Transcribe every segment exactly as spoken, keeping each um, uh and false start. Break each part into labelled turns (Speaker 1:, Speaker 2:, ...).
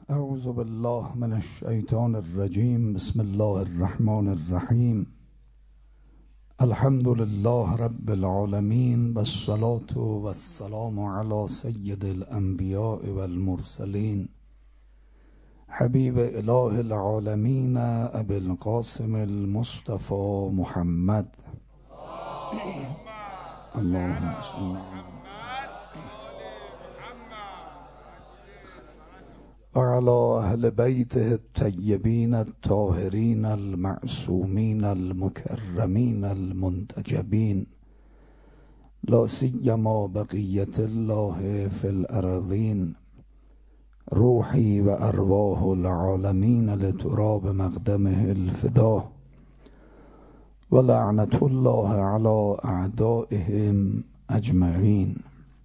Speaker 1: اعوذ بالله من الشیطان الرجیم. بسم الله الرحمن الرحیم. الحمد لله رب العالمین والصلاة والسلام علی سید الانبیاء والمرسلین حبیب اله العالمین ابی القاسم المصطفى محمد. اللهم صل وعلى أهل بيته الطيبين الطاهرين المعصومين المكرمين المنتجبين لا سيما بقية الله في الأراضين روحي وأرواح العالمين لتراب مقدمه الفداء ولعنة الله على أعدائهم أجمعين.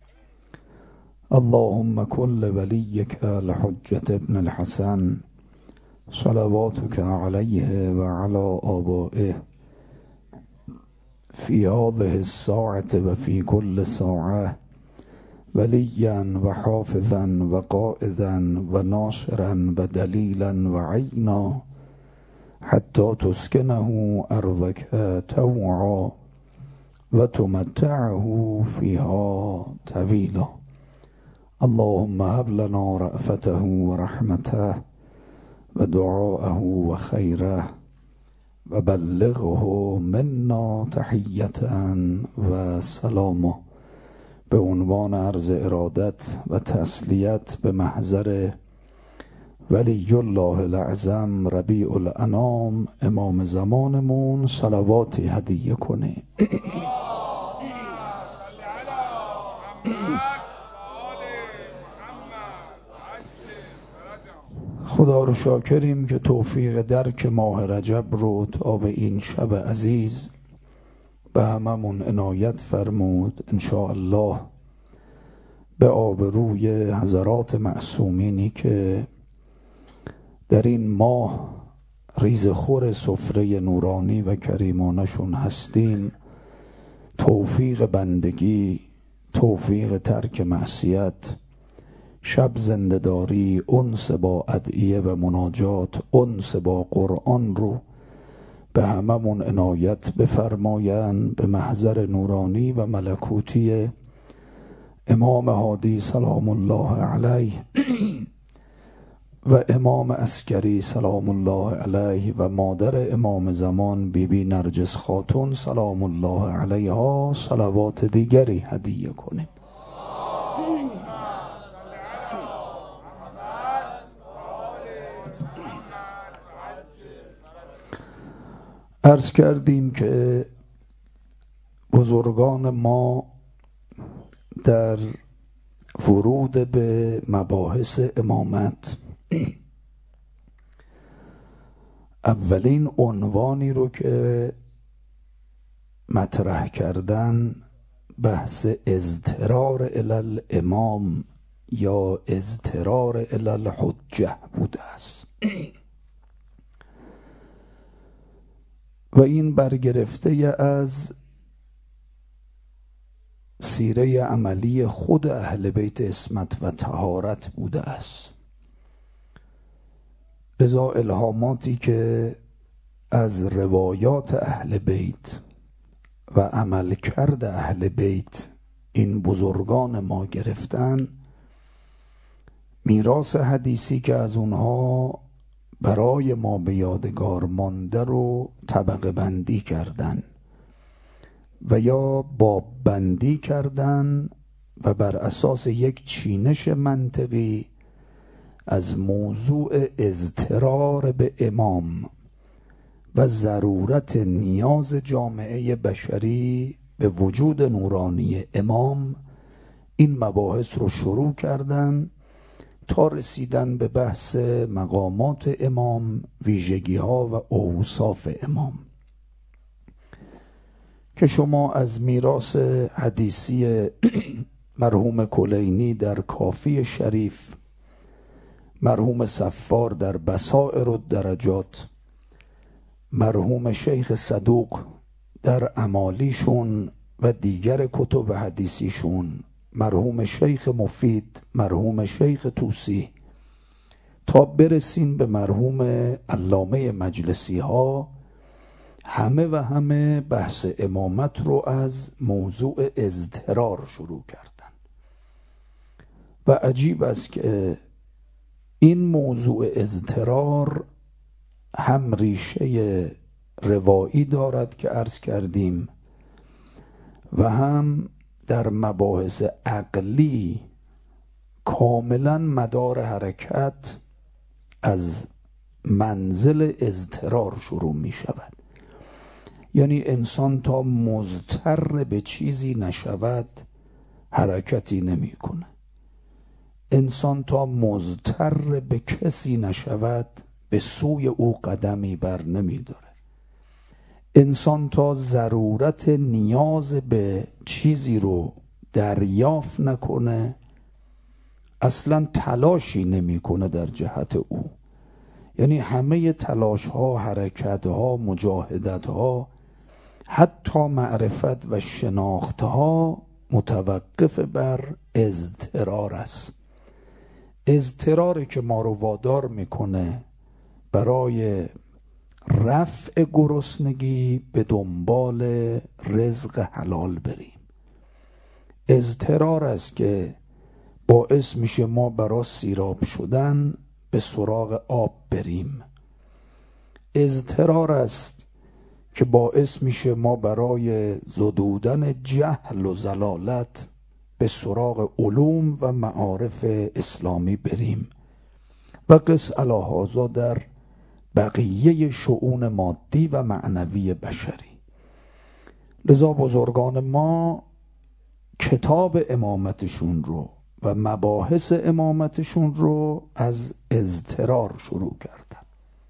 Speaker 1: اللهم كل وليك الحجة ابن الحسن صلواتك عليه وعلى آبائه في هذه الساعة وفي كل ساعة وليا وحافظا وقائدا وناصرا ودليلا وعينا حتى تسكنه أرضك طوعا وتمتعه فيها طويلا. اللهم هب لنا رأفته ورحمته ودعاءه وخيره وبلغه منا تحية وسلامه. به عنوان عرض ارادت و تسلیت به محضر ولی الله الاعظم ربیع الانام امام زمانمون صلواتی هدیه کنی. خدا رو شاکریم که توفیق درک ماه رجب رو تا به این شب عزیز به هممون عنایت فرمود. انشاءالله به آبروی حضرات معصومینی که در این ماه ریزخور سفره نورانی و کریمانشون هستیم، توفیق بندگی، توفیق ترک معصیت، شب زنده‌داری، انس با ادعیه و مناجات، انس با قرآن رو به هممون عنایت بفرمایند. به محضر نورانی و ملکوتی امام هادی سلام الله علیه و امام عسکری سلام الله علیه و مادر امام زمان بی بی نرجس خاتون سلام الله علیها صلوات دیگری هدیه کنیم. عرض کردیم که بزرگان ما در ورود به مباحث امامت اولین عنوانی رو که مطرح کردن بحث اضطرار الی الامام یا اضطرار الی الحجه بوده است و این برگرفته از سیره عملی خود اهل بیت عصمت و طهارت بوده است. لذا الهاماتی که از روایات اهل بیت و عمل کرد اهل بیت این بزرگان ما گرفتن، میراث حدیثی که از اونها برای ما به یادگار مانده رو طبقه بندی کردن و یا باب بندی کردن و بر اساس یک چینش منطقی از موضوع اضطرار به امام و ضرورت نیاز جامعه بشری به وجود نورانی امام این مباحث رو شروع کردن تا رسیدن به بحث مقامات امام، ویژگی ها و اوصاف امام که شما از میراث حدیثی مرحوم کلینی در کافی شریف، مرحوم صفار در بصائر الدرجات، مرحوم شیخ صدوق در امالیشون و دیگر کتب حدیثیشون، مرحوم شیخ مفید، مرحوم شیخ توسی تا برسین به مرحوم علامه مجلسی ها. همه و همه بحث امامت رو از موضوع اضطرار شروع کردن و عجیب است که این موضوع اضطرار هم ریشه روایی دارد که عرض کردیم و هم در مباحث عقلی کاملا مدار حرکت از منزل اضطرار شروع می شود. یعنی انسان تا مضطر به چیزی نشود حرکتی نمی کنه. انسان تا مضطر به کسی نشود به سوی او قدمی بر نمی داره. انسان تا ضرورت نیاز به چیزی رو دریافت نکنه اصلا تلاشی نمی کنه در جهت او. یعنی همه تلاش ها، حرکت ها، مجاهدت ها، حتی معرفت و شناخت ها متوقف بر اضطرار است. اضطراری که ما رو وادار میکنه برای رفع گرسنگی به دنبال رزق حلال بریم. اضطرار است که باعث میشه ما برای سیراب شدن به سراغ آب بریم. اضطرار است که باعث میشه ما برای زدودن جهل و ضلالت به سراغ علوم و معارف اسلامی بریم و قس علی هذا در بقیه شؤون مادی و معنوی بشری. لذا بزرگان ما کتاب امامتشون رو و مباحث امامتشون رو از اضطرار شروع کردن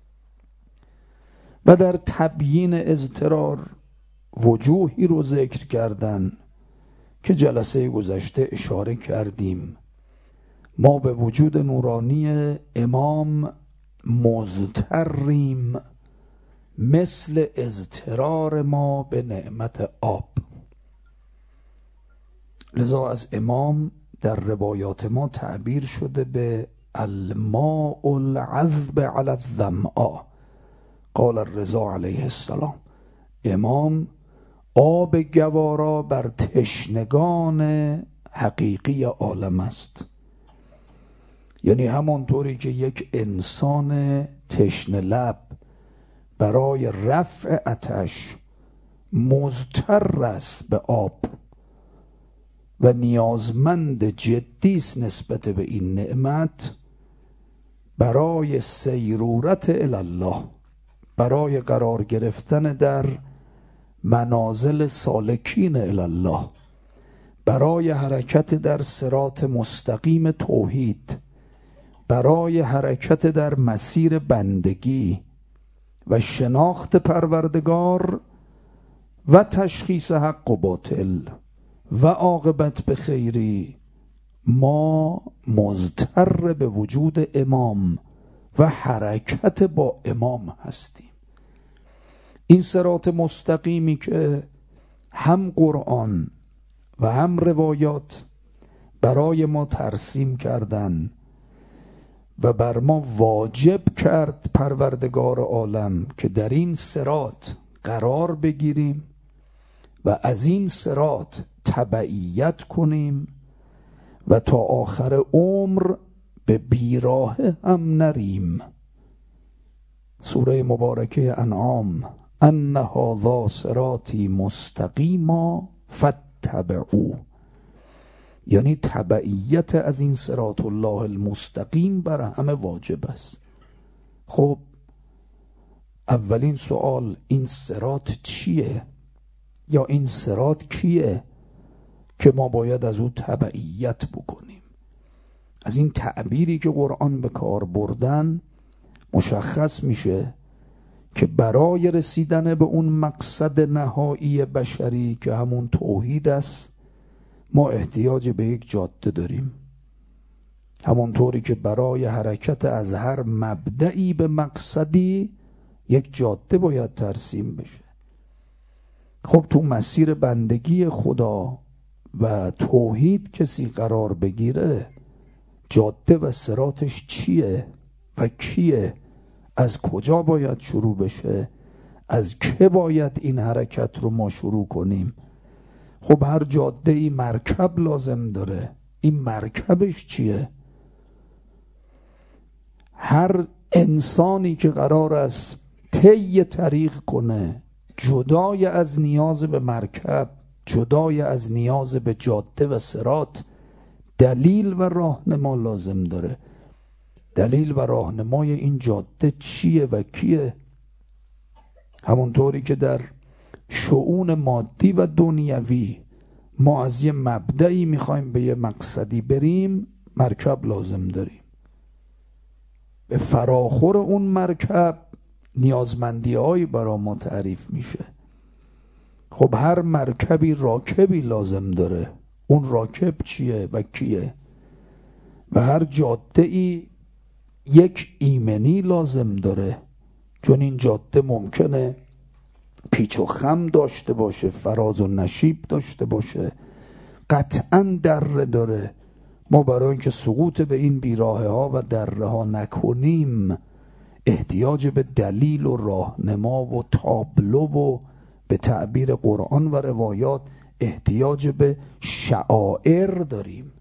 Speaker 1: و در تبیین اضطرار وجوهی رو ذکر کردن که جلسه گذشته اشاره کردیم. ما به وجود نورانی امام مضطریم مثل اضطرار ما به نعمت آب. لذا از امام در روایات ما تعبیر شده به الماء العذب علی الظمآ. قال الرضا علیه السلام، امام آب گوارا بر تشنگان حقیقی عالم است. یعنی همانطوری که یک انسان تشنه لب برای رفع آتش مضطر است به آب و نیازمند جدی است نسبت به این نعمت، برای سیرورت الی الله، برای قرار گرفتن در منازل سالکین الی الله، برای حرکت در صراط مستقیم توحید، برای حرکت در مسیر بندگی و شناخت پروردگار و تشخیص حق و باطل و عاقبت به خیری، ما مضطر به وجود امام و حرکت با امام هستیم. این صراط مستقیمی که هم قرآن و هم روایات برای ما ترسیم کردن و بر ما واجب کرد پروردگار عالم که در این صراط قرار بگیریم و از این صراط تبعیت کنیم و تا آخر عمر به بیراه هم نریم. سوره مبارکه انعام، ان هذا صراطی مستقیما فاتبعوه، یعنی تبعیت از این صراط الله المستقیم بر همه واجب است. خب اولین سوال، این صراط چیه؟ یا این صراط کیه که ما باید از او تبعیت بکنیم؟ از این تعبیری که قرآن به کار بردن مشخص میشه که برای رسیدن به اون مقصد نهایی بشری که همون توحید است، ما احتیاج به یک جاده داریم. همونطوری که برای حرکت از هر مبدعی به مقصدی یک جاده باید ترسیم بشه. خب تو مسیر بندگی خدا و توحید کسی قرار بگیره، جاده و صراطش چیه و کیه، از کجا باید شروع بشه، از که باید این حرکت رو ما شروع کنیم. خب هر جاده ای مرکب لازم داره. این مرکبش چیه؟ هر انسانی که قرار است طی طریق کنه، جدای از نیاز به مرکب، جدای از نیاز به جاده و صراط، دلیل و راهنما لازم داره. دلیل و راهنمای این جاده چیه و کیه؟ همونطوری که در شؤون مادی و دنیوی ما از یه مبدعی میخوایم به یه مقصدی بریم، مرکب لازم داریم. به فراخور اون مرکب نیازمندی هایی برای ما تعریف میشه. خب هر مرکبی راکبی لازم داره. اون راکب چیه و کیه؟ و هر جاده ای یک ایمنی لازم داره، چون این جاده ممکنه پیچ و خم داشته باشه، فراز و نشیب داشته باشه، قطعا دره داره. ما برای اینکه سقوط به این بیراهه ها و دره ها نکنیم احتیاج به دلیل و راهنما و تابلو و به تعبیر قرآن و روایات احتیاج به شعائر داریم.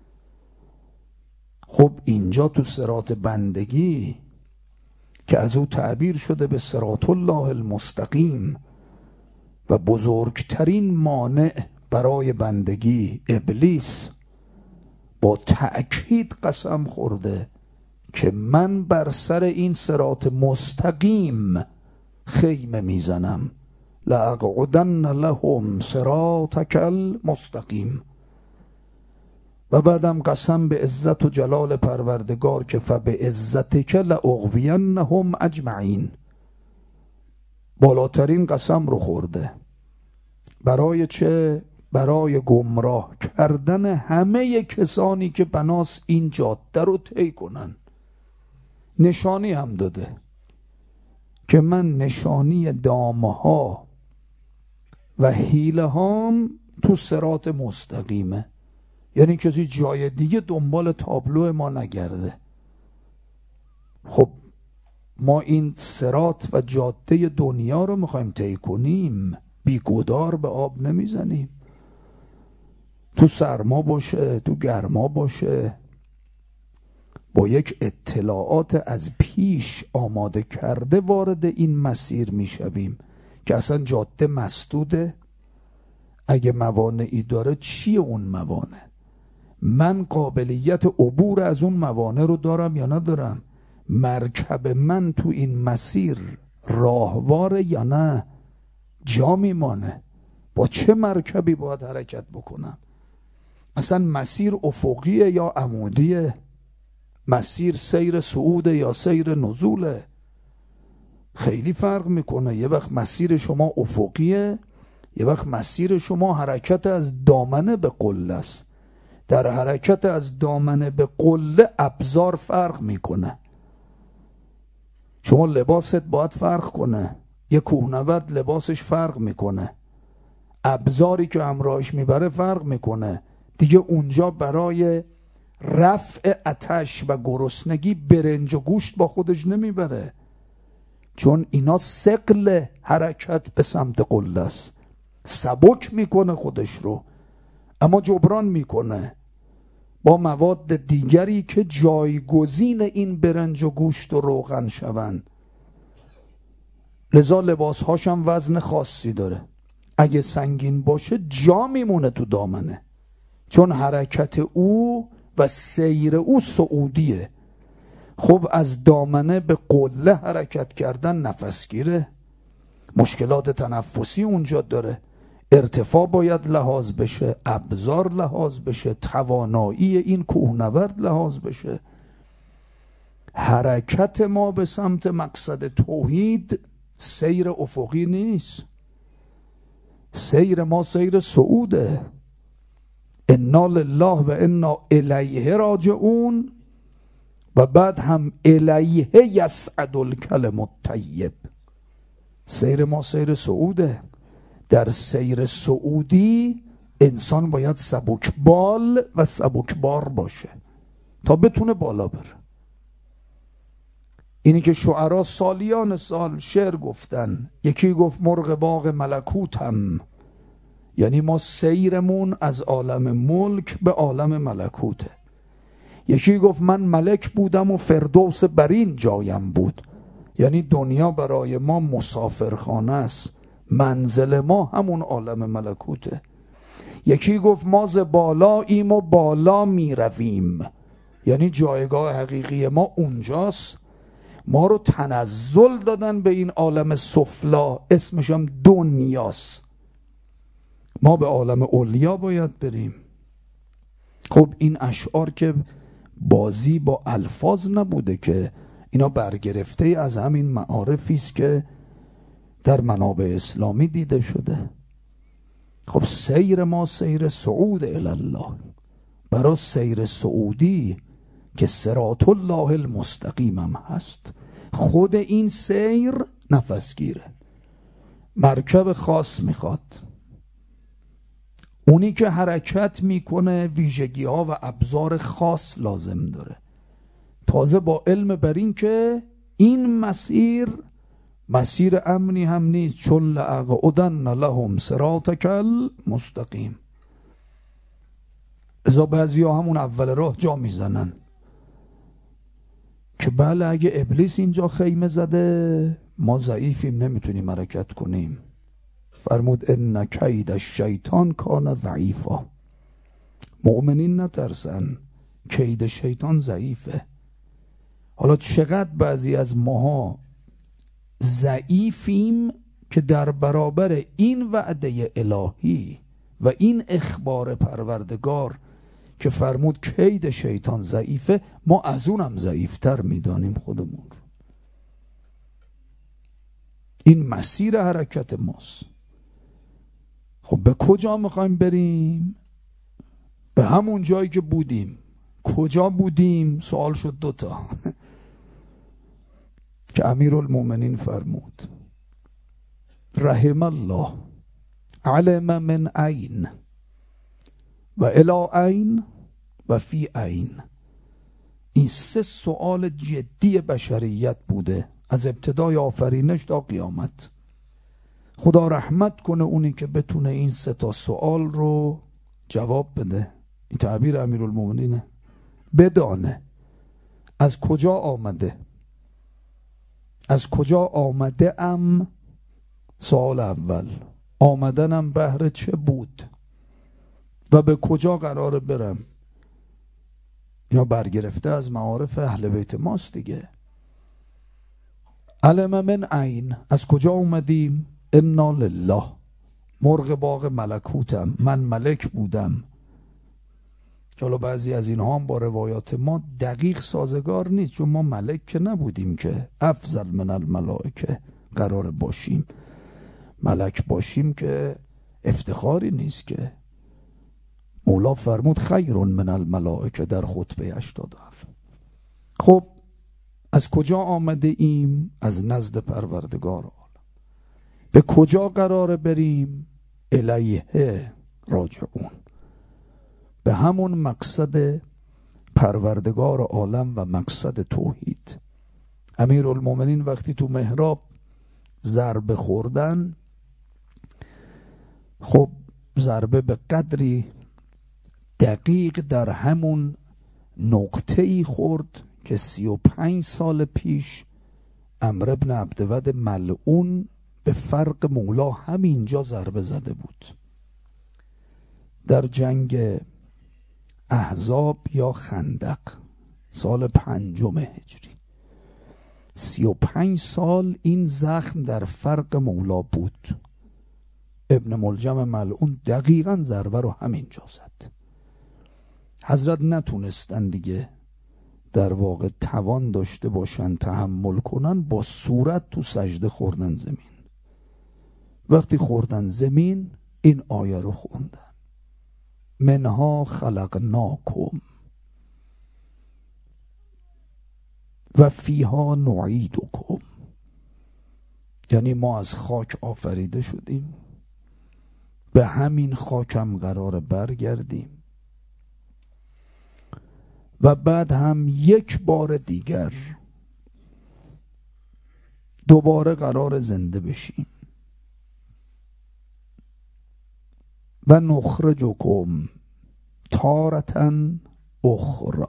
Speaker 1: خب اینجا تو صراط بندگی که از او تعبیر شده به صراط الله المستقیم و بزرگترین مانع برای بندگی ابلیس با تأکید قسم خورده که من بر سر این صراط مستقیم خیمه میزنم، لأقعدن لهم صراطک المستقیم. و بعدم قسم به عزت و جلال پروردگار که فبعزتک لأغوینهم اجمعین، بالاترین قسم رو خورده. برای چه؟ برای گمراه کردن همه کسانی که بناس این جاده رو طی کنن. نشانی هم داده که من نشانی دامه ها و حیله هام تو صراط مستقیمه، یعنی کسی جای دیگه دنبال تابلو ما نگرده. خب ما این صراط و جاده دنیا رو میخوایم طی کنیم، بیگدار به آب نمیزنیم. تو سرما باشه، تو گرما باشه، با یک اطلاعات از پیش آماده کرده وارد این مسیر میشویم که اصلا جاده مسدوده. اگه موانعی داره چیه اون موانع؟ من قابلیت عبور از اون موانع رو دارم یا ندارم؟ مرکب من تو این مسیر راهواره یا نه؟ جا میمانه. با چه مرکبی باید حرکت بکنم؟ اصلا مسیر افقیه یا عمودیه؟ مسیر سیر صعوده یا سیر نزوله؟ خیلی فرق میکنه. یه وقت مسیر شما افقیه، یه وقت مسیر شما حرکت از دامنه به قله است. در حرکت از دامنه به قله ابزار فرق میکنه. شما لباست باید فرق کنه. یه کوهنورد لباسش فرق میکنه، ابزاری که همراهش میبره فرق میکنه. دیگه اونجا برای رفع آتش و گرسنگی برنج و گوشت با خودش نمیبره، چون اینا ثقل حرکت به سمت قله است. سبک میکنه خودش رو، اما جبران میکنه با مواد دیگری که جایگزین این برنج و گوشت و روغن شون. لذا لباسهاش هم وزن خاصی داره. اگه سنگین باشه جا میمونه تو دامنه، چون حرکت او و سیر او صعودیه. خب از دامنه به قله حرکت کردن نفسگیره، مشکلات تنفسی اونجا داره. ارتفاع باید لحاظ بشه، ابزار لحاظ بشه، توانایی این کوهنورد لحاظ بشه. حرکت ما به سمت مقصد توحید سیر افقی نیست. سیر ما سیر صعوده. انا لله و انا الیه راجعون، و بعد هم الیه یصعد الکلم الطیب. سیر ما سیر صعوده. در سیر صعودی انسان باید سبکبال و سبکبار باشه تا بتونه بالا بره. اینی که شعرا سالیان سال شعر گفتن. یکی گفت مرغ باغ ملکوتم، یعنی ما سیرمون از عالم ملک به عالم ملکوته. یکی گفت من ملک بودم و فردوس برین جایم بود، یعنی دنیا برای ما مسافرخانه است، منزل ما همون عالم ملکوته. یکی گفت ما ز بالاییم و بالا می رویم، یعنی جایگاه حقیقی ما اونجاست. ما رو تنزل دادن به این عالم سفلا، اسمش هم دنیاست. ما به عالم علیا باید بریم. خب این اشعار که بازی با الفاظ نبوده که، اینا برگرفته از همین معارفی است که در منابع اسلامی دیده شده. خب سیر ما سیر صعود الله، برای سیر صعودی که صراط الله المستقیم هم هست. خود این سیر نفس گیره، مرکب خاص میخواد. اونی که حرکت میکنه ویژگی ها و ابزار خاص لازم داره. تازه با علم بر این که این مسیر مسیر امنی هم نیست، چون لأقعدن لهم صراطک المستقیم. ازا بعضی ها همون اول راه جا میزنن که بله اگه ابلیس اینجا خیمه زده ما ضعیفیم نمیتونیم حرکت کنیم. فرمود ان کید الشیطان کان ضعیفا. مؤمنین نترسن، کید شیطان ضعیفه. حالا چقدر بعضی از ماها ضعیفیم که در برابر این وعده الهی و این اخبار پروردگار که فرمود کید شیطان ضعیفه، ما از اونم ضعیفتر میدانیم خودمون رو. این مسیر حرکت ماست. خب به کجا میخوایم بریم؟ به همون جایی که بودیم. کجا بودیم؟ سوال شد دوتا که امیرالمومنین فرمود رحم الله علم من عین و الی عین و فی عین. این سه سوال جدی بشریت بوده از ابتدای آفرینش تا قیامت. خدا رحمت کنه اونی که بتونه این سه تا سوال رو جواب بده. این تعبیر امیرالمومنینه. بدانه از کجا آمده، از کجا آمده ام، سوال اول. آمدنم بهر چه بود و به کجا قراره برم. اینا برگرفته از معارف اهل بیت ماست دیگه. علم من عین، از کجا اومدیم؟ انا لله، مرغ باغ ملکوتم، من ملک بودم. حالا بعضی از اینها هم با روایات ما دقیق سازگار نیست، چون ما ملک که نبودیم که افضل من الملائکه قرار باشیم. ملک باشیم که افتخاری نیست که. مولا فرمود خیر من الملائکه در خطبه هشتاد و هفت. خب از کجا آمده ایم؟ از نزد پروردگار عالم. به کجا قرار بریم؟ الیه راجعون، به همون مقصد پروردگار عالم و مقصد توحید. امیرالمومنین وقتی تو محراب ضربه خوردن، خب ضربه به قدری دقیق در همون نقطه‌ای خورد که سی و پنج سال پیش عمرو بن عبدود ملعون به فرق مولا همینجا ضربه زده بود. در جنگ احزاب یا خندق سال پنجم هجری، سی و پنج سال این زخم در فرق مولا بود. ابن ملجم ملعون دقیقا ضربه رو همینجا زد. حضرت نتونستن دیگه در واقع توان داشته باشن تحمل کنن، با صورت تو سجده خوردن زمین. وقتی خوردن زمین این آیه رو خوندن منها خلقناکم و فیها نعیدکم، یعنی ما از خاک آفریده شدیم، به همین خاکم قرار برگردیم و بعد هم یک بار دیگر دوباره قرار زنده بشیم. و نخرجکم تارة اخرى،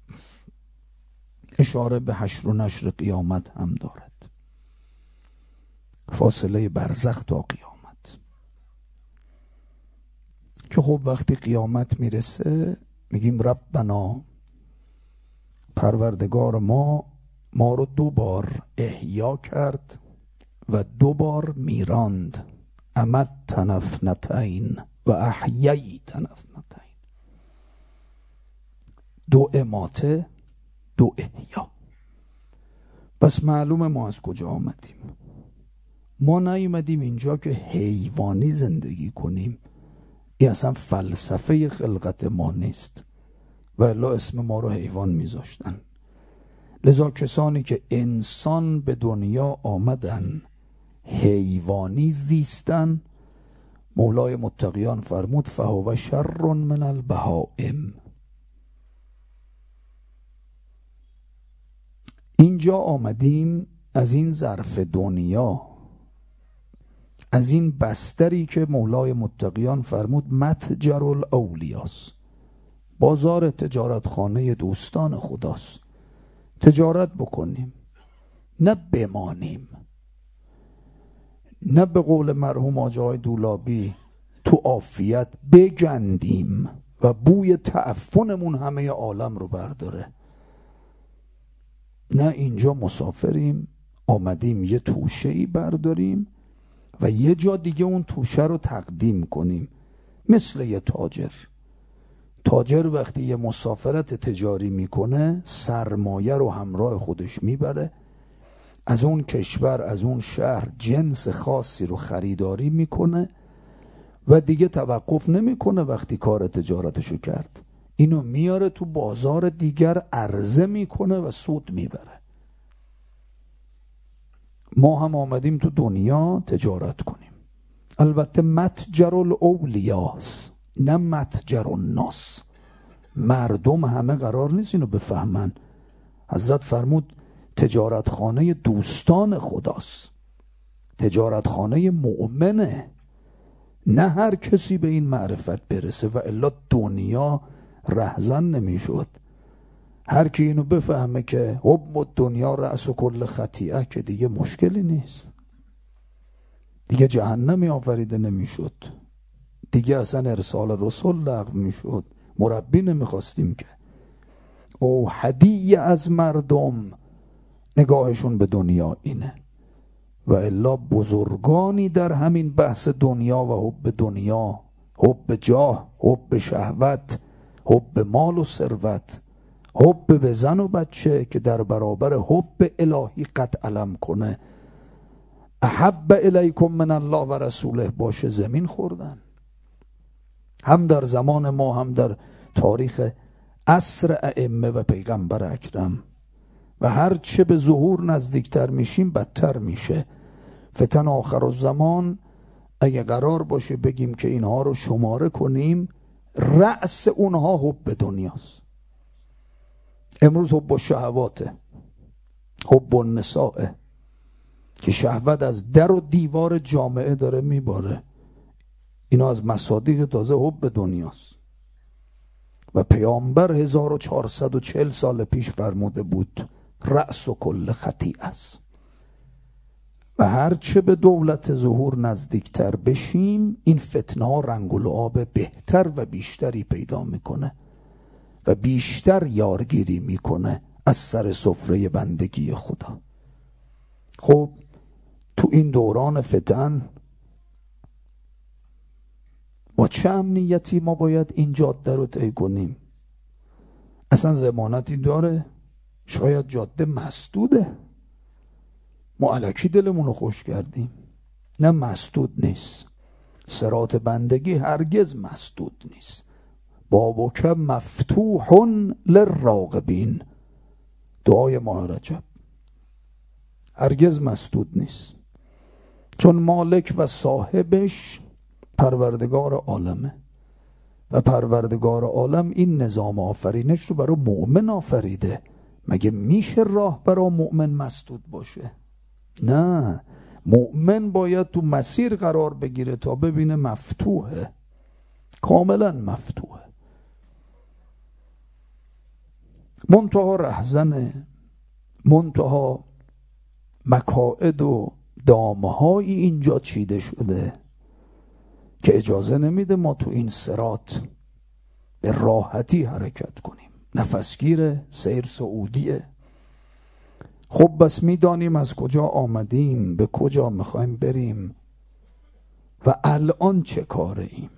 Speaker 1: اشاره به حشر و نشر قیامت هم دارد، فاصله برزخ تا قیامت. که خب وقتی قیامت میرسه میگیم ربنا، پروردگار ما ما رو دو بار احیا کرد و دو بار میراند. امتنا اثنتین و احییتنا اثنتین. دو اماته، دو احیا. پس معلومه ما از کجا آمدیم. ما نیومدیم اینجا که حیوانی زندگی کنیم. این اصلا فلسفه خلقت ما نیست، و الا اسم ما رو حیوان میذاشتن. لذا کسانی که انسان به دنیا آمدن حیوانی زیستن، مولای متقیان فرمود فهو شر من البهائم. اینجا آمدیم از این ظرف دنیا، از این بستری که مولای متقیان فرمود متجر الاولیاست، بازار تجارتخانه دوستان خداست. تجارت بکنیم، نه بمانیم، نه به قول مرحوم آقای دولابی تو عافیت بگندیم و بوی تعفنمون همه عالم رو برداره. نه، اینجا مسافریم، آمدیم یه توشه‌ای برداریم و یه جا دیگه اون توشه رو تقدیم کنیم. مثل یه تاجر. تاجر وقتی یه مسافرت تجاری میکنه سرمایه رو همراه خودش میبره، از اون کشور، از اون شهر جنس خاصی رو خریداری میکنه و دیگه توقف نمیکنه. وقتی کار تجارتشو کرد اینو میاره تو بازار دیگر عرضه میکنه و سود میبره. ما هم آمدیم تو دنیا تجارت کنیم، البته متجر الاولیاس نه متجر الناس. مردم همه قرار نیست اینو بفهمن. حضرت فرمود تجارتخانه دوستان خداست، تجارتخانه مؤمنه، نه هر کسی به این معرفت برسه و الا دنیا رهزن نمیشد. هر کی اینو بفهمه که حب دنیا رأس و کل خطیئه که دیگه مشکلی نیست، دیگه جهنمی آفریده نمیشد، دیگه اصلا ارسال رسول لغو میشد، مربی نمیخواستیم که. او هدیه از مردم نگاهشون به دنیا اینه، و الا بزرگانی در همین بحث دنیا و حب دنیا، حب جاه، حب شهوت، حب مال و ثروت، حب به زن و بچه که در برابر حب الهی قد علم کنه احب الیکم من الله و رسوله باشه زمین خوردن. هم در زمان ما هم در تاریخ عصر ائمه و پیغمبر اکرم. و هر چه به ظهور نزدیکتر میشیم بدتر میشه. فتن آخر الزمان اگه قرار باشه بگیم که اینها رو شماره کنیم، رأس اونها حب دنیاست. امروز حب الشهواته، حب النساء، که شهوت از در و دیوار جامعه داره میباره. اینا از مصادیق تازه حب دنیاست. و پیامبر هزار و چهارصد و چهل سال پیش فرموده بود رأس و کل خطیئه است. و هرچه به دولت ظهور نزدیکتر بشیم این فتنه ها رنگ و لعاب بهتر و بیشتری پیدا میکنه و بیشتر یارگیری میکنه از سر سفره بندگی خدا. خب تو این دوران فتن با چه امنیتی ما باید این جاده رو طی کنیم؟ اصلا ضمانتی داره؟ شاید جاده مسدوده، ما الکی دلمون رو خوش کردیم. نه، مسدود نیست. صراط بندگی هرگز مسدود نیست. بابک مفتوح للراغبین، دعای ماه رجب، هرگز مسدود نیست، چون مالک و صاحبش پروردگار عالمه و پروردگار عالم این نظام آفرینش رو برای مؤمن آفریده. مگه میشه راه برای مؤمن مسدود باشه؟ نه، مؤمن باید تو مسیر قرار بگیره تا ببینه مفتوحه، کاملا مفتوحه، منتها رهزنه، منتها مکائد و دامهایی اینجا چیده شده که اجازه نمیده ما تو این صراط به راحتی حرکت کنیم. نفسگیره، سیر صعودیه. خب بس میدانیم از کجا آمدیم، به کجا میخوایم بریم و الان چه کاره ایم.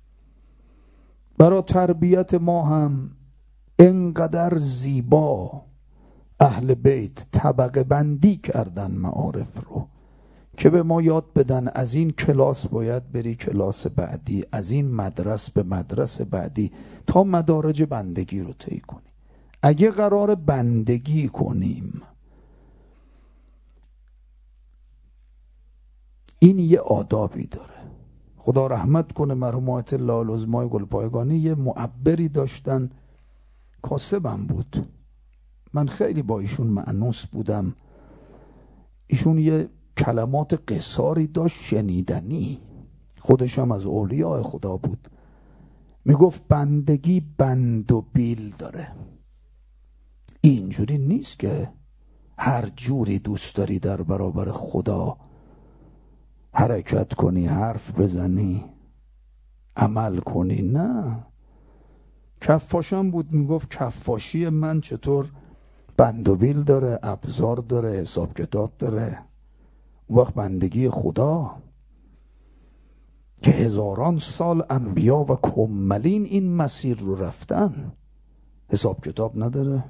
Speaker 1: برای تربیت ما هم انقدر زیبا اهل بیت طبقه بندی کردن معارف رو که به ما یاد بدن از این کلاس باید بری کلاس بعدی، از این مدرس به مدرس بعدی، تا مدارج بندگی رو طی کنی. اگه قرار بندگی کنیم، این یه آدابی داره. خدا رحمت کنه مرحوم آیت الله العظمای گلپایگانی یه معبری داشتن، کاسبم بود، من خیلی با ایشون مأنوس بودم. ایشون یه کلمات قصاری داشت شنیدنی، خودش هم از اولیاء خدا بود. میگفت بندگی بند و بیل داره، اینجوری نیست که هر جوری دوست داری در برابر خدا حرکت کنی، حرف بزنی، عمل کنی. نه، کفاشم بود، میگفت کفاشی من چطور بند و بیل داره، ابزار داره، حساب کتاب داره. وقت بندگی خدا که هزاران سال انبیا و کملین این مسیر رو رفتن، حساب کتاب نداره.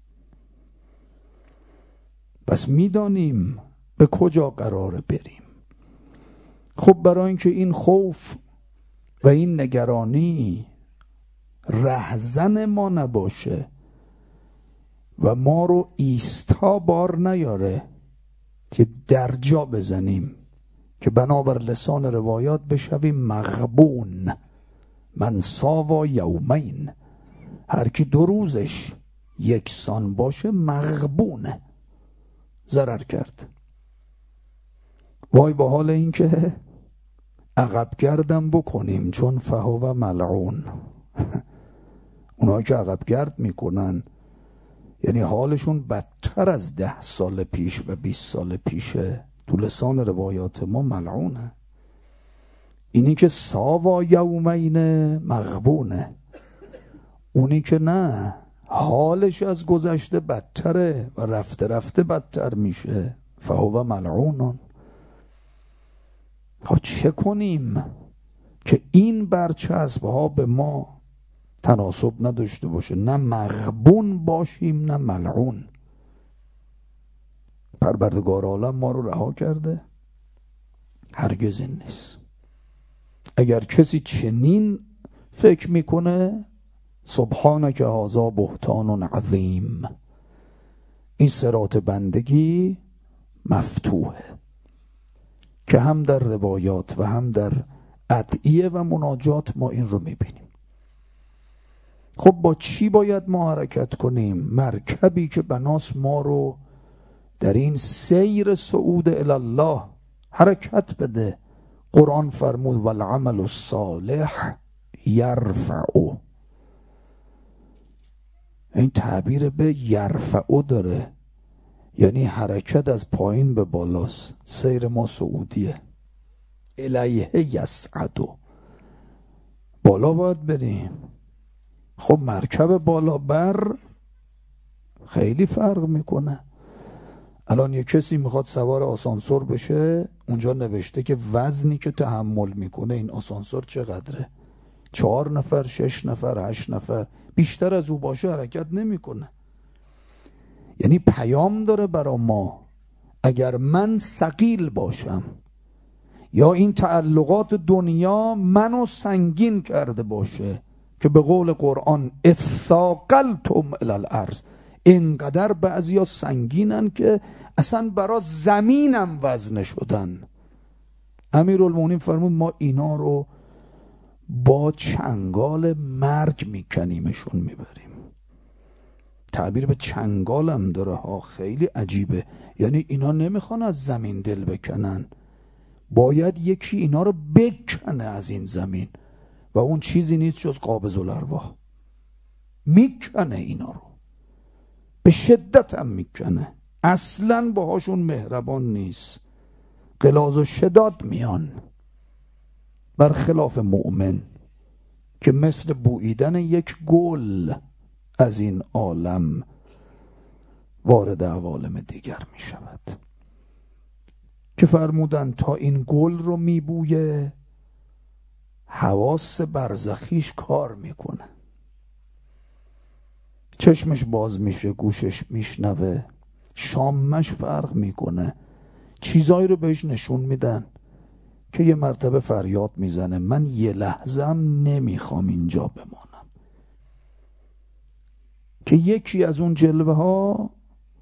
Speaker 1: پس میدانیم به کجا قراره بریم. خب برای اینکه این خوف و این نگرانی رهزن ما نباشه و ما رو ایستا بار نیاره که در جا بزنیم، که بنابر لسان روایات بشویم مغبون، من ساوا یومین، هر کی دو روزش یکسان باشه مغبونه، ضرر کرد. وای با حال این که عقب گردم بکنیم، چون فهو ملعون. اونایی که عقب گرد میکنن یعنی حالشون بدتر از ده سال پیش و بیست سال پیشه. تو لسان روایات ما ملعونه. اینی که ساوا یومین مغبونه، اونی که نه، حالش از گذشته بدتره و رفته رفته بدتر میشه، فهو ملعونون. خب چه کنیم که این برچسب ها به ما تناسب نداشته باشه، نه مغبون باشیم نه ملعون. پروردگار عالم ما رو رها کرده؟ هرگز این نیست. اگر کسی چنین فکر میکنه، سبحانک هذا بهتان عظیم، این صراط بندگی مفتوحه که هم در روایات و هم در ادعیه و مناجات ما این رو میبینیم. خب با چی باید ما حرکت کنیم؟ مرکبی که بناس ما رو در این سیر صعود الله حرکت بده. قرآن فرمود والعمل الصالح یرفعو، این تعبیر به یرفعو داره، یعنی حرکت از پایین به بالاست. سیر ما صعودیه، الیه یصعدو، بالا باید بریم. خب مرکب بالا بر خیلی فرق میکنه. الان یه کسی میخواد سوار آسانسور بشه، اونجا نوشته که وزنی که تحمل میکنه این آسانسور چقدره، چهار نفر، شش نفر، هشت نفر، بیشتر از او باشه حرکت نمیکنه. یعنی پیام داره برا ما. اگر من ثقیل باشم یا این تعلقات دنیا منو سنگین کرده باشه، که به قول قرآن اثاقلتم الی الارض، اینقدر بعضیا سنگینن که اصلا برا زمینم وزن شدن. امیرالمومنین فرمود ما اینا رو با چنگال مرگ میکنیمشون میبریم. تعبیر به چنگالم داره ها، خیلی عجیبه. یعنی اینا نمیخوان از زمین دل بکنن، باید یکی اینا رو بکنه از این زمین و اون چیزی نیست جز قابض الارواح. میکنه اینا رو، به شدت هم میکنه، اصلا باهاشون مهربان نیست، غلاظ و شداد میان، برخلاف مؤمن که مثل بوییدن یک گل از این عالم وارد عوالم دیگر می شود. که فرمودن تا این گل رو می بویه حواس برزخیش کار میکنه، چشمش باز میشه، گوشش میشنوه، شامش فرق میکنه، چیزایی رو بهش نشون میدن که یه مرتبه فریاد میزنه من یه لحظم نمیخوام اینجا بمانم. که یکی از اون جلوه ها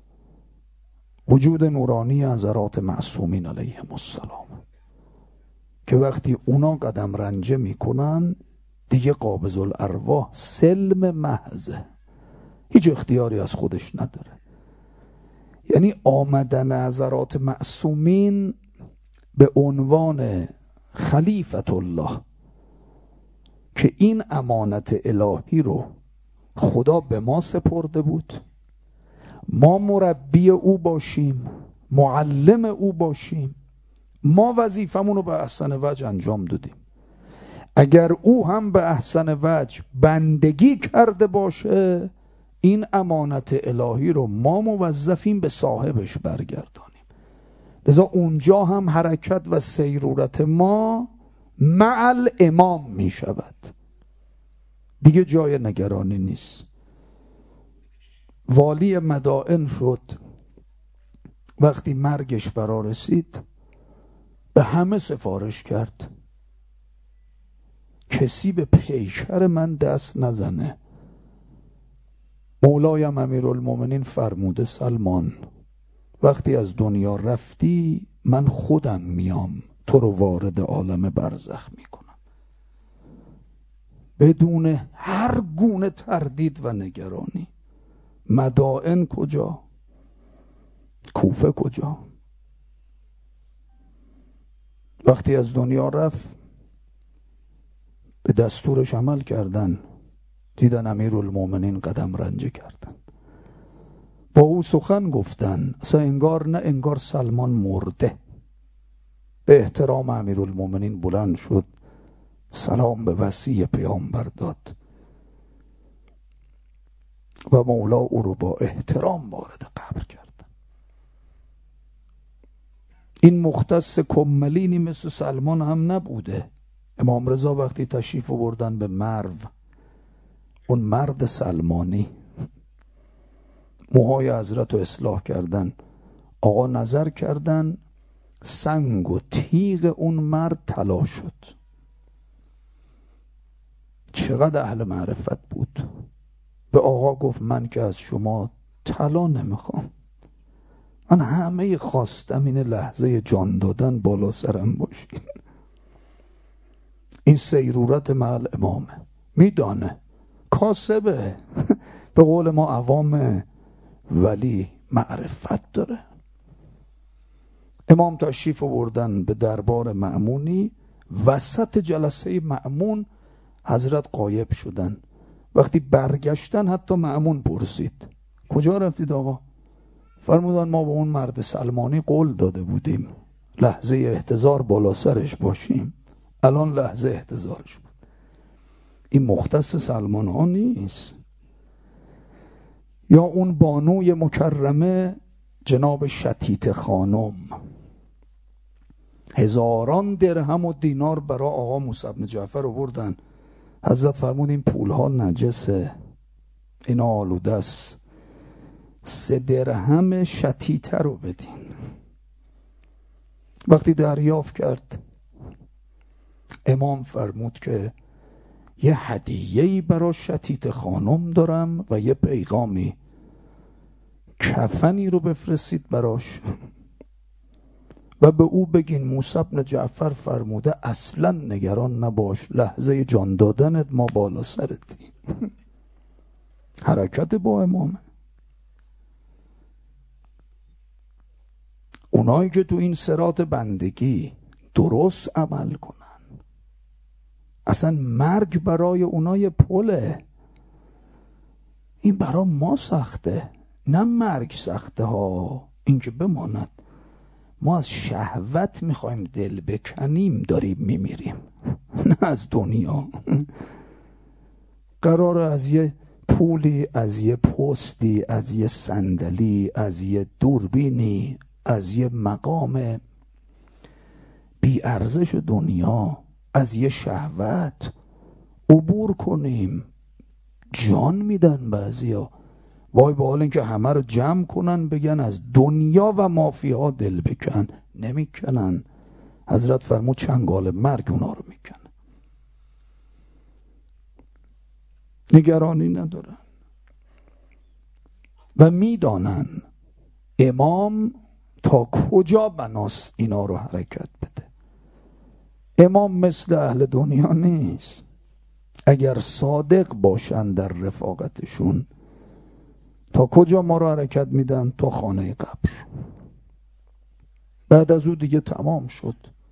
Speaker 1: وجود نورانی حضرات معصومین علیهم السلام، که وقتی اونا قدم رنجه میکنن دیگه قابض الارواح سلم محضه، هیچ اختیاری از خودش نداره. یعنی آمدن حضرات معصومین به عنوان خلیفت الله که این امانت الهی رو خدا به ما سپرده بود، ما مربی او باشیم، معلم او باشیم، ما وظیفمون رو به احسن وجه انجام دادیم. اگر او هم به احسن وجه بندگی کرده باشه، این امانت الهی رو ما موظفیم به صاحبش برگردانیم. لذا اونجا هم حرکت و سیرورت ما مع الامام می شود، دیگه جای نگرانی نیست. والی مدائن شد، وقتی مرگش فرا رسید به همه سفارش کرد کسی به پیکر من دست نزنه. مولایم امیرالمومنین فرموده سلمان وقتی از دنیا رفتی من خودم میام تو رو وارد عالم برزخ میکنم، بدون هر گونه تردید و نگرانی. مدائن کجا؟ کوفه کجا؟ وقتی از دنیا رفت به دستورش عمل کردن، دیدن امیرالمومنین قدم رنجه کردن، با او سخن گفتن، اصلا انگار نه انگار سلمان مرده. به احترام امیرالمومنین بلند شد، سلام به وصی پیامبر داد و مولا او رو با احترام وارد قبر کرد. این مختص کملینی مثل سلمان هم نبوده. امام رضا وقتی تشریف آوردن به مرو، اون مرد سلمانی موهای حضرت رو اصلاح کردن، آقا نظر کردن سنگ و تیغ اون مرد طلا شد. چقدر اهل معرفت بود. به آقا گفت من که از شما طلا نمیخوام، من همه خواستم این لحظه جان دادن بالا سرم باشین. این سیرورت مع امامه، میدانه کاسبه به قول ما عوام، ولی معرفت داره. امام تشریف آوردن به دربار مأمونی، وسط جلسه مأمون حضرت غایب شدن. وقتی برگشتن حتی مأمون پرسید کجا رفتید آقا؟ فرمودن ما با اون مرد سلمانی قول داده بودیم لحظه احتضار بالا سرش باشیم، الان لحظه احتضارش بود. این مختص سلمان ها نیست. یا اون بانوی مکرمه جناب شتیت خانم، هزاران درهم و دینار برای آقا موسی بن جعفر آوردن. حضرت فرمود این پول ها نجسه، اینا آلوده است، سه درهم شتیته رو بدین. وقتی دریافت کرد امام فرمود که یه هدیه‌ای برای شتیت خانم دارم و یه پیغامی، کفنی رو بفرستید براش و به او بگین موسی بن جعفر فرموده اصلا نگران نباش، لحظه جان دادنت ما بالا سرتی. حرکت با امامه. اونایی که تو این صراط بندگی درست عمل کنن، اصلا مرگ برای اونای پله. این برای ما سخته، نه مرگ سخته ها. این که بماند ما از شهوت میخوایم دل بکنیم داریم میمیریم، نه از دنیا. قراره از یه پولی، از یه پستی، از یه صندلی، از یه دوربینی، از یه مقام بی ارزش دنیا، از یه شهوت عبور کنیم. جان میدن بعضیا، وای با حال اینکه همه رو جمع کنن بگن از دنیا و مافیا دل بکن، نمیکنن. حضرت فرمود چنگال مرگ اونا رو میکنه. نگرانی ندارن و میدانن امام تا کجا بناست اینا رو حرکت بده. امام مثل اهل دنیا نیست. اگر صادق باشن در رفاقتشون تا کجا ما رو حرکت میدن؟ تا خانه قبر. بعد از او دیگه تمام شد.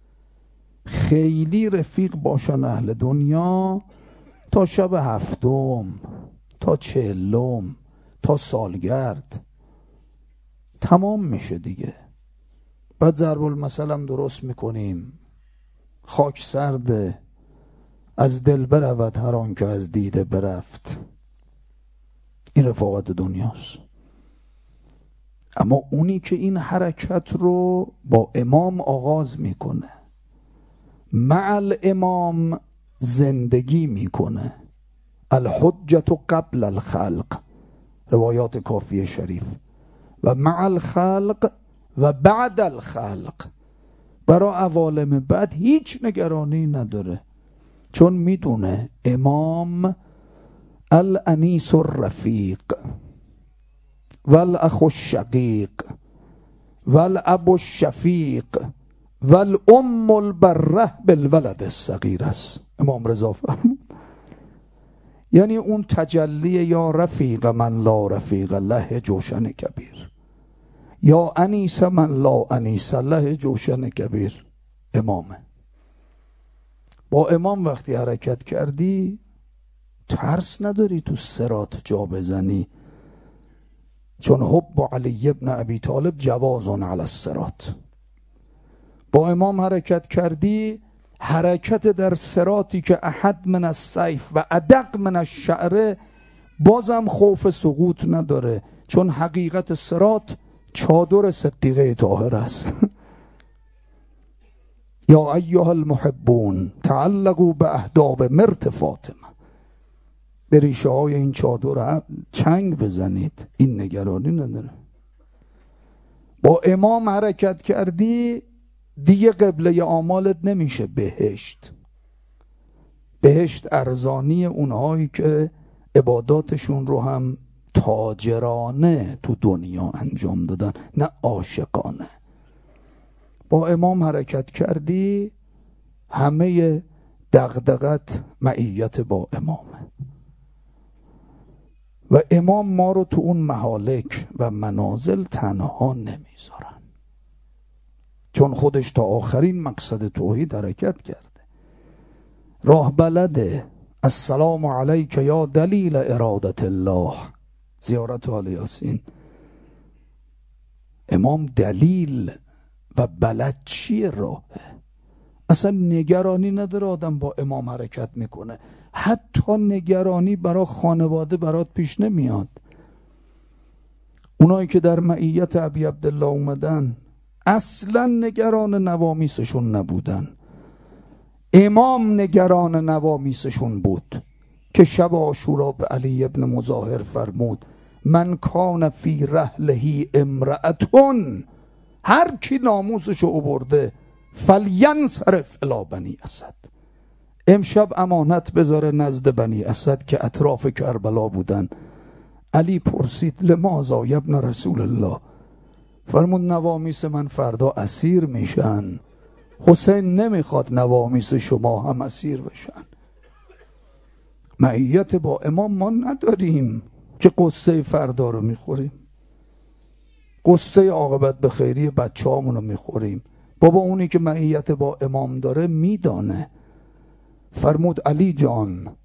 Speaker 1: خیلی رفیق باشن اهل دنیا تا شب هفتم، تا چهلم، تا سالگرد تمام میشه دیگه. بعد ضرب المثل هم درست میکنیم، خاک سرده از دل برود هر آن که از دیده برفت. این رفاقت دنیاست. اما اونی که این حرکت رو با امام آغاز میکنه، مع الامام زندگی میکنه، الحجت قبل الخلق، روایات کافیه شریف، و مع الخلق و بعد الخلق، برای عوالم بعد هیچ نگرانی نداره، چون میدونه امام الانیس الرفیق والاخ الشقیق والاب الشفیق والام البره بالولد الصغیر است. امام رضا فرمود یعنی اون تجلی یا رفیق من لا رفیق له جوشن کبیر، یا انیس من لا انیس له جوشن کبیر امامه. با امام وقتی حرکت کردی ترس نداری تو صراط جا بزنی، چون حب علی ابن ابی طالب جوازون علی الصراط. با امام حرکت کردی، حرکت در صراطی که احد من السیف و ادق من الشعر، بازم خوف سقوط نداره، چون حقیقت صراط چادر صدیقه طاهر است. یا ایها المحبون تعلقوا به اهداب مرت فاطمه، به ریشه های این چادر چنگ بزنید، این نگرانی نداره. با امام حرکت کردی دیگه قبله آمالت نمیشه بهشت. بهشت ارزانی اونهایی که عباداتشون رو هم تاجرانه تو دنیا انجام دادن، نه عاشقانه. با امام حرکت کردی همه دغدغت معیت با امامه. و امام ما رو تو اون مهالک و منازل تنها نمیذارن، چون خودش تا آخرین مقصد توحید حرکت کرده. راه بلده. السلام علیک یا دلیل ارادت الله، زیارت آل یاسین. امام دلیل و بلد چیه راهه. اصلا نگرانی نداره آدم با امام حرکت میکنه. حتی نگرانی برای خانواده برات پیش نمیاد. اونایی که در معیت ابی عبدالله اومدن اصلا نگران نوامیسشون نبودن. امام نگران نوامیسشون بود که شب عاشورا به علی ابن مظاهر فرمود من کان فی رحلهی امرأتون، هر کی ناموسشو آورده فلینصرف الی بنی اسد، امشب امانت بذاره نزد بنی اسد که اطراف کربلا بودن. علی پرسید لماذا یا ابن رسول الله؟ فرمود نوامیس من فردا اسیر میشن، حسین نمیخواد نوامیس شما هم اسیر بشن. معیت با امام ما نداریم که قصه فردا رو میخوریم. قصه عاقبت به خیری بچه هامونو میخوریم. بابا اونی که معیت با امام داره میدانه. فرمود علی جان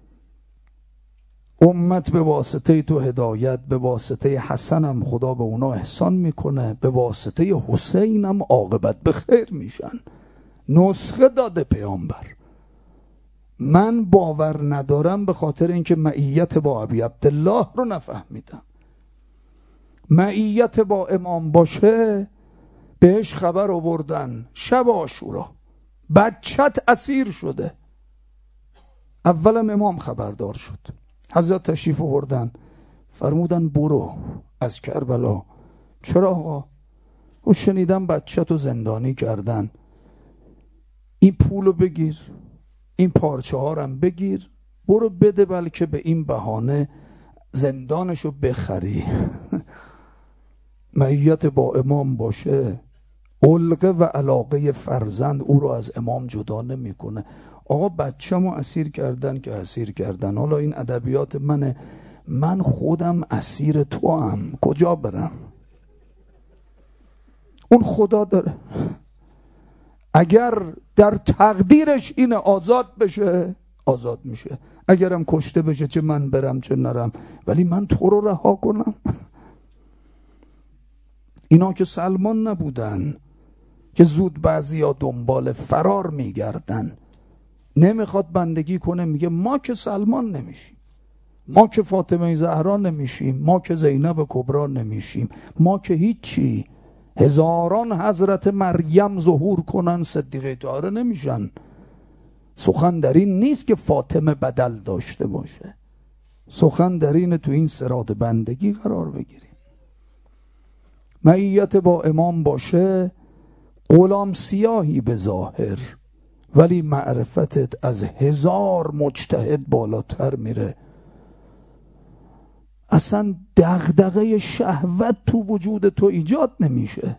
Speaker 1: امت به واسطه تو هدایت، به واسطه حسنم خدا به اونا احسان میکنه، به واسطه حسینم عاقبت به خیر میشن. نسخه داده پیامبر. من باور ندارم به خاطر اینکه معیت با ابی عبدالله رو نفهمیدم. معیت با امام باشه بهش خبر آوردن شب عاشورا بچت اسیر شده. اولم امام خبردار شد. حضرت تشریف آوردن فرمودن برو از کربلا. چرا آقا؟ و شنیدم بچه‌تو زندانی کردن، این پولو بگیر، این پارچه ها رم بگیر، برو بده بلکه به این بهانه زندانشو بخری. معیت با امام باشه علقه و علاقه فرزند او رو از امام جدا نمیکنه. آقا بچه‌مو اسیر کردن که اسیر کردن، حالا این ادبیات منه، من خودم اسیر تو هم، کجا برم؟ اون خدا داره. اگر در تقدیرش اینه آزاد بشه آزاد میشه، اگرم کشته بشه چه من برم چه نرم، ولی من تو رو رها کنم؟ اینا که سلمان نبودن که زود بعضیا دنبال فرار میگردن، نمیخواد بندگی کنه، میگه ما که سلمان نمیشیم، ما که فاطمه زهرا نمیشیم، ما که زینب کبرا نمیشیم، ما که هیچی. هزاران حضرت مریم ظهور کنن صدیقه طاهره نمیشن. سخن در این نیست که فاطمه بدل داشته باشه، سخن در این تو این صراط بندگی قرار بگیریم. معیت با امام باشه غلام سیاهی به ظاهر، ولی معرفتت از هزار مجتهد بالاتر میره. اصلا دغدغه شهوت تو وجود تو ایجاد نمیشه.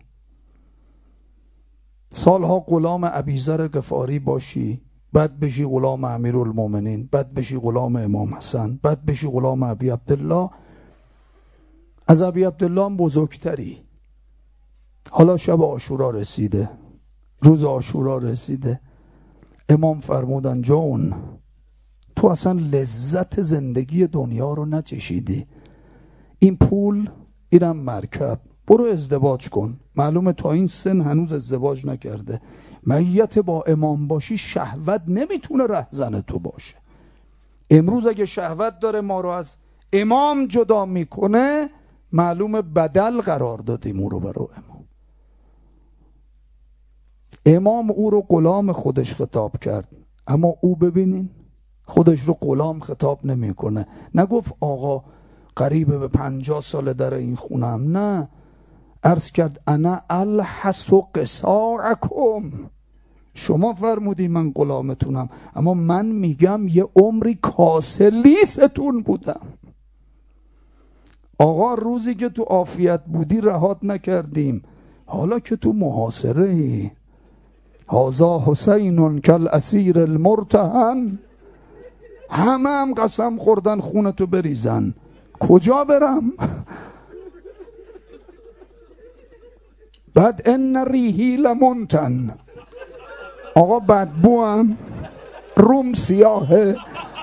Speaker 1: سالها غلام ابیذر غفاری باشی، بعد بشی غلام امیرالمومنین، بعد بشی غلام امام حسن، بعد بشی غلام ابی عبدالله. از ابی عبدالله هم بزرگتری. حالا شب عاشورا رسیده، روز عاشورا رسیده، امام فرمودن جون تو اصلا لذت زندگی دنیا رو نچشیدی، این پول اینم مرکب، برو ازدواج کن. معلومه تا این سن هنوز ازدواج نکرده. معیت با امام باشی شهوت نمیتونه رهزن تو باشه. امروز اگه شهوت داره ما رو از امام جدا میکنه، معلومه بدل قرار دادیم او رو برای امام. امام او رو غلام خودش خطاب کرد، اما او ببینین خودش رو غلام خطاب نمیکنه. نگفت آقا قریب به پنجاه سال در این خونم، نه، عرض کرد انا الحس قصاعکم، شما فرمودی من غلامتونم، اما من میگم یه عمری کاسلیستون بودم. آقا روزی که تو عافیت بودی رهات نکردیم، حالا که تو محاصره ای. هذا حسین کالاسیر المرتهن. همه هم قسم خوردن خونتو بریزن، کجا برم؟ بعد ان ریحی لمنتن، آقا بدبوام، روم سیاهه،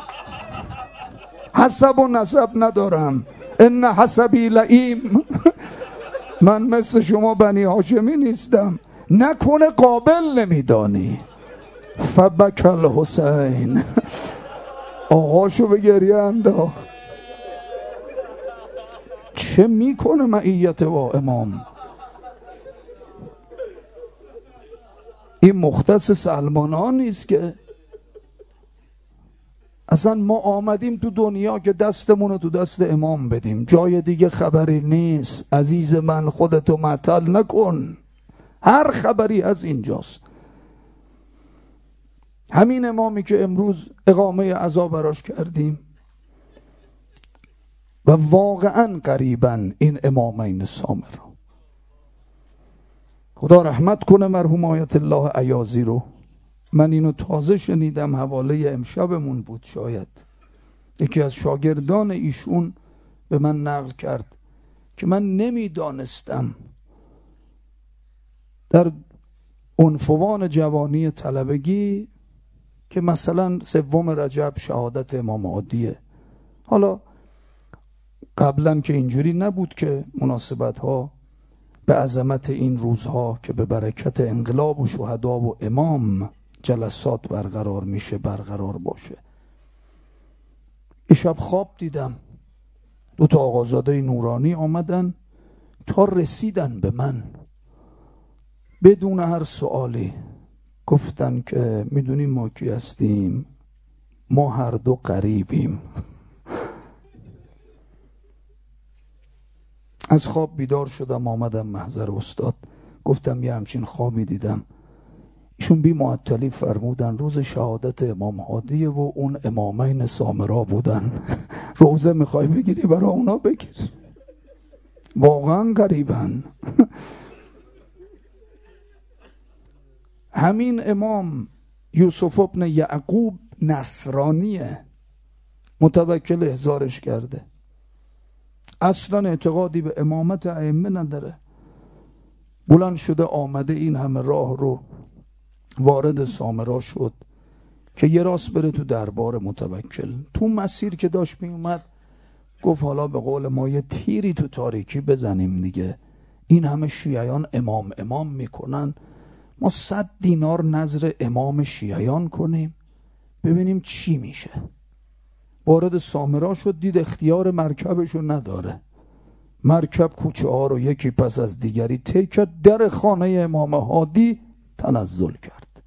Speaker 1: حسب و نسب ندارم، ان حسبی لئیم، من مثل شما بنی هاشمی نیستم، نکنه قابل نمیدانی. فبک الحسین، آقاشو به گریه انداخت. چه میکنه معیت با امام؟ این مختص سلمان ها نیست که. اصلا ما آمدیم تو دنیا که دستمون رو تو دست امام بدیم، جای دیگه خبری نیست. عزیز من خودتو معطل نکن، هر خبری از اینجاست. همین امامی که امروز اقامه عزا براش کردیم و واقعا قریبا این امامین سامرا، خدا رحمت کنه مرحوم آیت الله عیاضی رو. من اینو تازه شنیدم، حواله امشبمون بود شاید، یکی از شاگردان ایشون به من نقل کرد که من نمیدانستم در عنفوان جوانی طلبگی که مثلا سوم رجب شهادت امام هادیه. حالا قبلا که اینجوری نبود که مناسبت ها به عظمت این روزها که به برکت انقلاب و شهدا و امام جلسات برقرار میشه برقرار باشه. یه شب خواب دیدم دو تا آقازاده نورانی آمدن تا رسیدن به من بدون هر سوالی گفتن که میدونیم ما کی هستیم؟ ما هر دو قریبیم. از خواب بیدار شدم آمدم محضر استاد، گفتم یه همچین خوابی دیدم. ایشون بی معطلی فرمودن روز شهادت امام هادی و اون امامین سامرا بودن. روزه میخوای بگیری برای اونا بگیر، واقعا قریبن. همین امام یوسف ابن یعقوب نصرانیه، متوکل احضارش کرده، اصلا اعتقادی به امامت ائمه نداره. بلند شده آمده این همه راه رو وارد سامرا شد که یه راست بره تو دربار متوکل. تو مسیر که داشت می اومد گفت حالا به قول ما یه تیری تو تاریکی بزنیم دیگه، این همه شیعیان امام امام میکنن، ما صد دینار نظر امام شیعیان کنیم ببینیم چی میشه. وارد سامرا شد، دید اختیار مرکبشو نداره، مرکب کوچه ها رو یکی پس از دیگری طی کرد، در خانه امام هادی تنزل کرد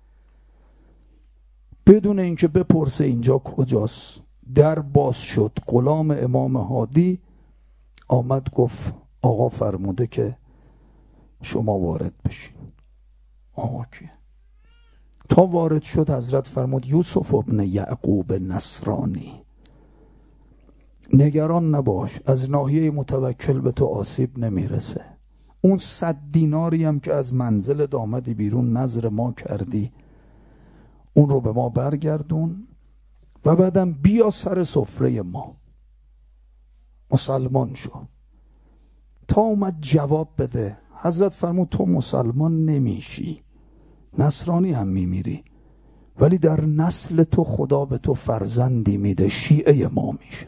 Speaker 1: بدون اینکه بپرسه اینجا کجاست. در باز شد، غلام امام هادی آمد گفت آقا فرموده که شما وارد بشین. آقا کیه؟ تا وارد شد حضرت فرمود یوسف ابن یعقوب نصرانی، نگران نباش، از ناحیه متوکل به تو آسیب نمیرسه. اون صد دیناری هم که از منزل آمدی بیرون نظر ما کردی اون رو به ما برگردون و بعدم بیا سر سفره ما، مسلمان شو. تا اومد جواب بده حضرت فرمود تو مسلمان نمیشی، نصرانی هم میمیری، ولی در نسل تو خدا به تو فرزندی میده، شیعه ما میشه.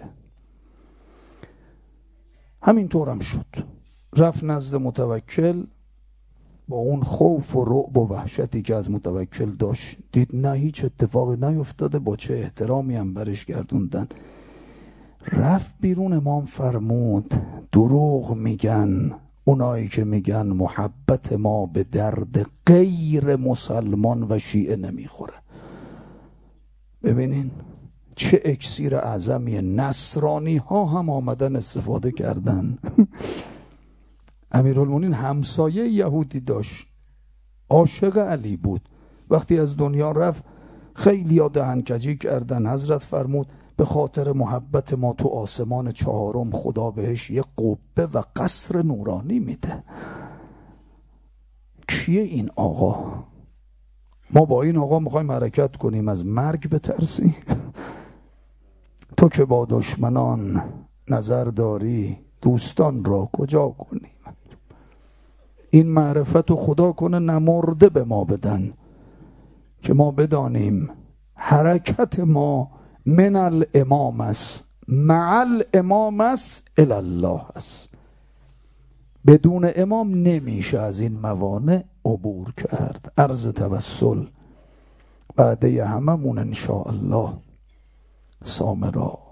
Speaker 1: همینطور هم شد. رفت نزد متوکل، با اون خوف و رعب و وحشتی که از متوکل داشت دید نه هیچ اتفاقی نیفتاده، با چه احترامی هم برش گردوندن. رفت بیرون، امام فرمود دروغ میگن اونایی که میگن محبت ما به درد غیر مسلمان و شیعه نمیخوره. ببینین چه اکسیر اعظمیه. نصرانی ها هم آمدن استفاده کردن. امیرالمومنین همسایه یهودی داشت، عاشق علی بود، وقتی از دنیا رفت خیلی دهنکجی کردن. حضرت فرمود به خاطر محبت ما تو آسمان چهارم خدا بهش یه قبه و قصر نورانی میده. کیه این آقا؟ ما با این آقا میخوایم حرکت کنیم از مرگ بترسیم؟ تو که با دشمنان نظر داری دوستان را کجا کنیم؟ این معرفت رو خدا کنه نمرده به ما بدن که ما بدانیم حرکت ما من الامام است، مع الامام است، الی است. بدون امام نمیشه از این موانع عبور کرد. عرض توسل بعده هممون انشاءالله سامرا.